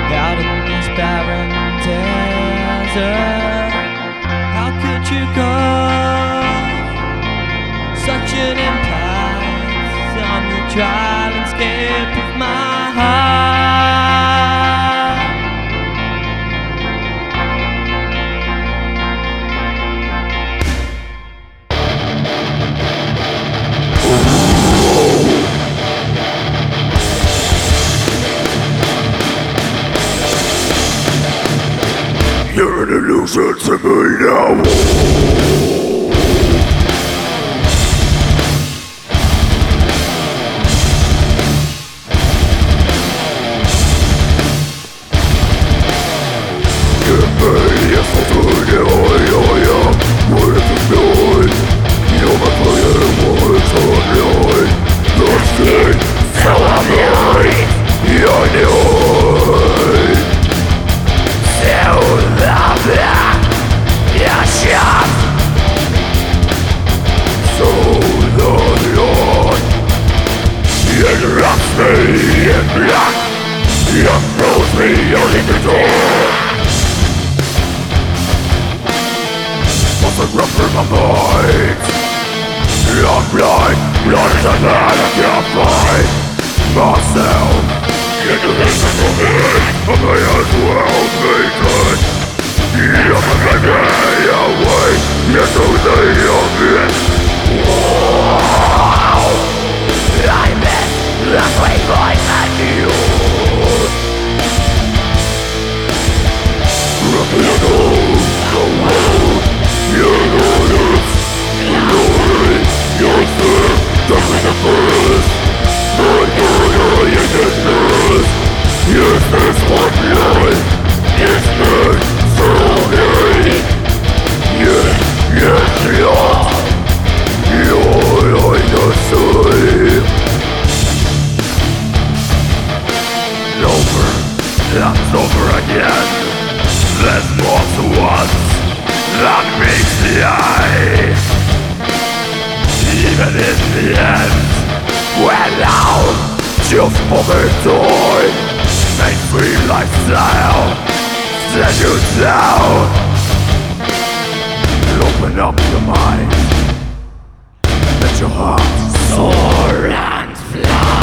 out in this barren desert. How could you go? Such an impact on the dry landscape of my heart. You're an illusion to me now. You froze me only the door. What's the rub through my mind? I'm blind, blind as a man, I can't find myself. Get the rest of my head, I may as well be dead. I'm a baby away, yet to the obvious. Wow, I miss the sweet voice at you. It's over again. There's more to us that meets the eye. Even in the end, we're now just for the toy. Mainstream lifestyle set you down. Open up your mind, let your heart soar and fly.